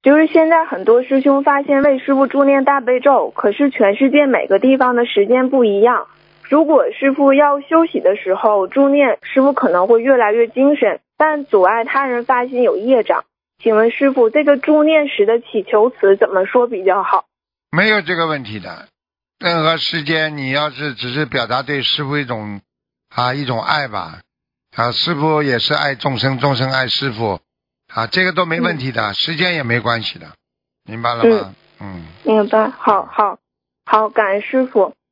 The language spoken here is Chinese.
就是现在很多师兄发现为师父助念大悲咒，可是全世界每个地方的时间不一样。如果师父要休息的时候助念，师父可能会越来越精神，但阻碍他人发心有业障。请问师父，这个助念时的祈求词怎么说比较好？ 没有这个问题的。任何时间你要是只是表达对师父一种爱吧，师父也是爱众生，众生爱师父这个都没问题的，时间也没关系的，明白了吗？ 明白。好，感恩师父。